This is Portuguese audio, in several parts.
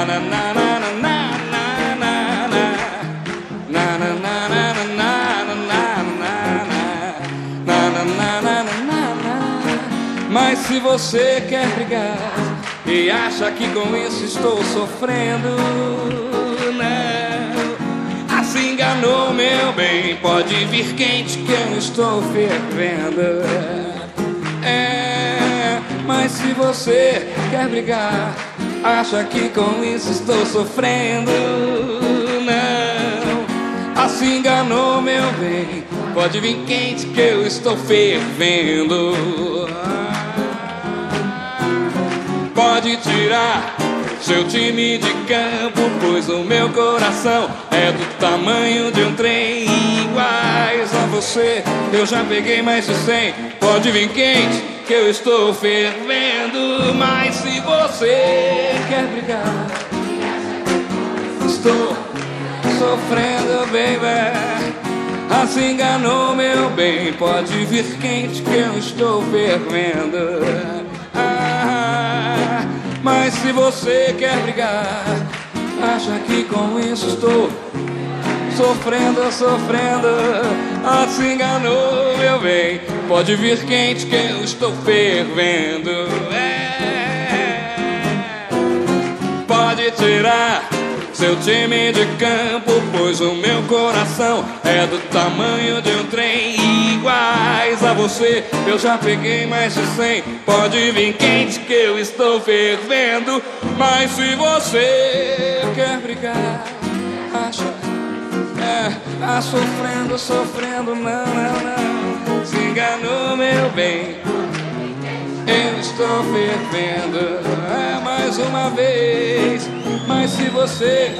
Mas se você quer brigar e acha que com isso estou sofrendo, não, se enganou, meu bem. Pode vir quente que eu estou fervendo. Mas se você quer brigar, acha que com isso estou sofrendo, não, se enganou, meu bem. Pode vir quente que eu estou fervendo. Pode tirar seu time de campo, pois o meu coração é do tamanho de um trem. Iguais a você, eu já peguei mais de 100. Pode vir quente que eu estou fervendo. Mas se você quer brigar, estou sofrendo, baby. Se enganou, meu bem. Pode vir quente que eu estou fervendo. Mas se você quer brigar, acha que com isso estou sofrendo. Se enganou, meu bem. Pode vir quente que eu estou fervendo. Pode tirar seu time de campo, pois o meu coração é do tamanho de um trem. Iguais a você, eu já peguei mais de 100. Pode vir quente que eu estou fervendo. Mas se você quer brigar, acha sofrendo, não, se enganou, meu bem. Eu estou fervendo, mais uma vez. Mas se você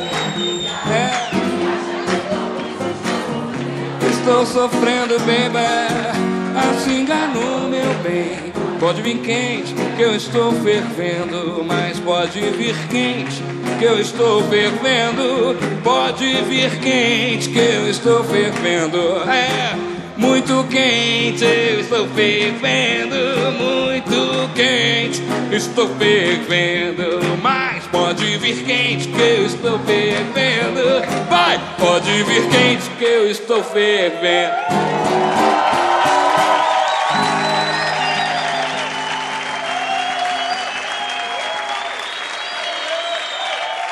estou sofrendo, baby. Se enganou, meu bem. Pode vir quente que eu estou fervendo. Mas pode vir quente que eu estou fervendo. Pode vir quente que eu estou fervendo. Muito quente, eu estou fervendo. Muito quente, estou fervendo. Mas pode vir quente que eu estou fervendo. Vai, pode vir quente que eu estou fervendo.